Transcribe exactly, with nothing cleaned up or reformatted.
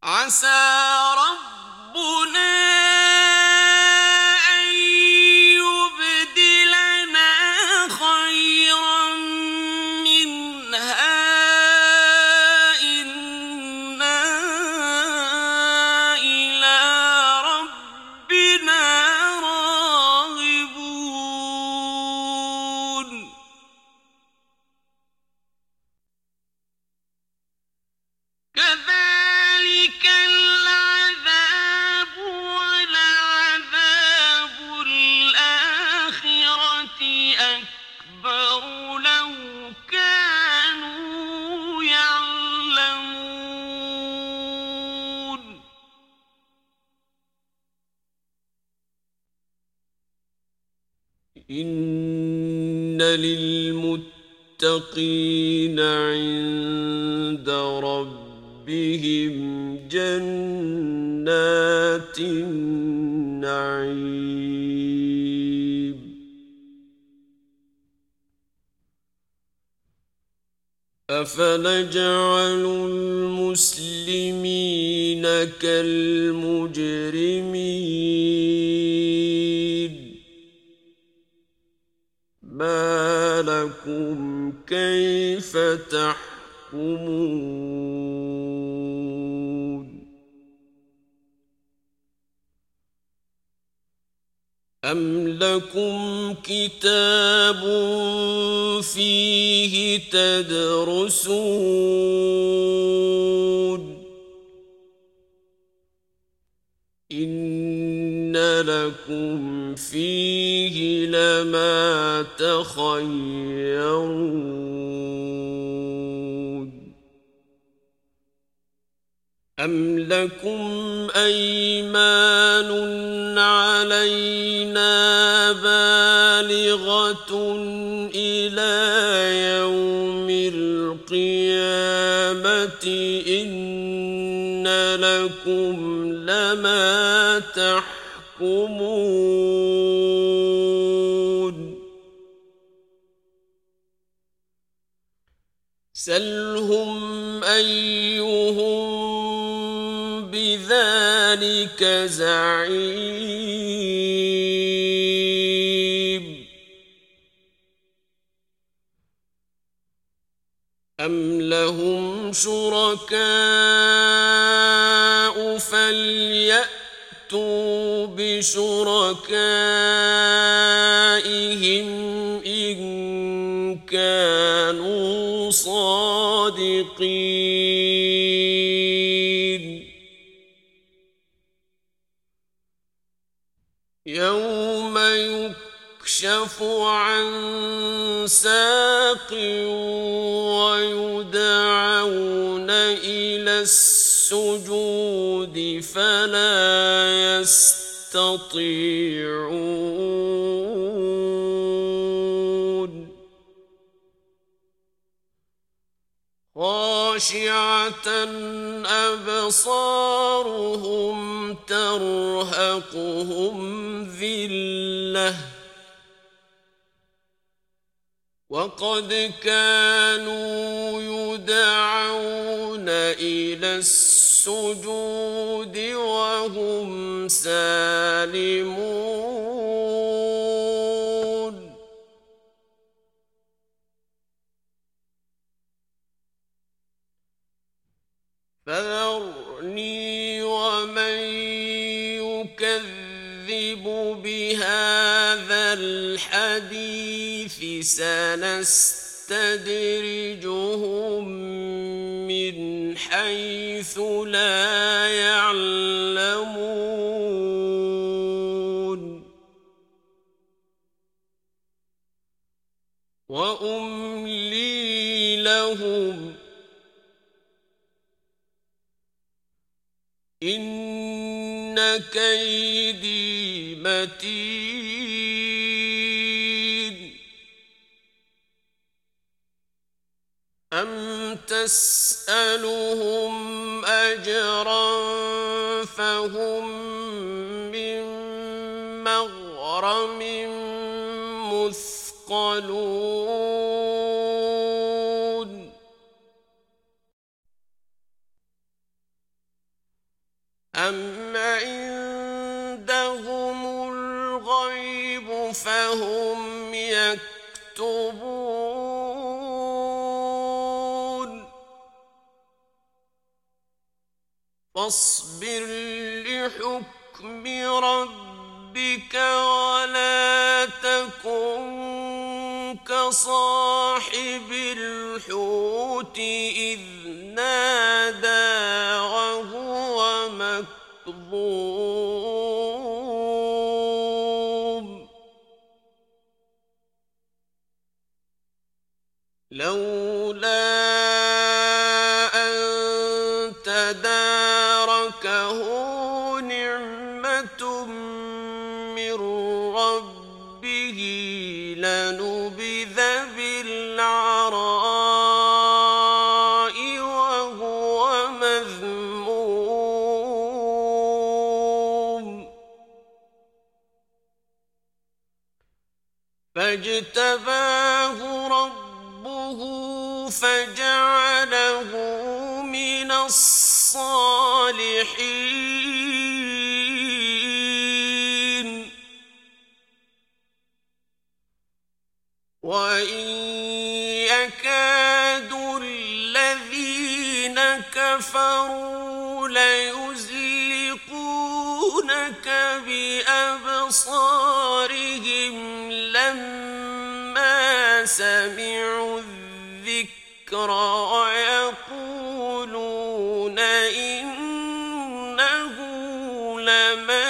عسى ربنا أن يبدلنا خيرا منها إنا إلى ربنا راغبون كذلك العذاب ولعذاب الآخرة أكبر لو كانوا يعلمون إن للمتقين عند ربهم جنات النعيم أفنجعل المسلمين كالمجرمين ما لكم كيف تحكمون أم لكم كتاب فيه تدرسون إن لكم فيه لما تخيرون أم لكم أيمان علينا بالغة إلى يوم القيامة إن لكم لما تحكمون سلهم أيهم بذلك زعيم أم لهم شركاء فليأتوا بشركائهم إن كانوا صادقين يوم يكشف عن ساق ويدعون إلى السجود فلا يستطيعون خاشعة أبصارهم ترهقهم ذلة وقد كانوا يدعون إلى السجود وهم سالمون فذرني ومن يكذب بهذا الحديث سنستدرجهم من حيث لا يعلمون وأملي لهم إن كيدي متين أم تسألهم أجرا فهم من مغرم مثقلون. أَمْ عِندَهُمُ الْغَيْبُ فَهُمْ يَكْتُبُونَ فاصبر لحكم ربك ولا تكن كصاحب الحوت إذ نادى وهو مكظوم لولا أن تداركه نعمة من ربه لنبذ بالعراء وهو مذموم فاجتباه ربه فجعله من الصالحين وإن يكاد الذين كفروا ليزلقونك بأبصارهم لما سمعوا الذكر ويقولون إنه لمجنون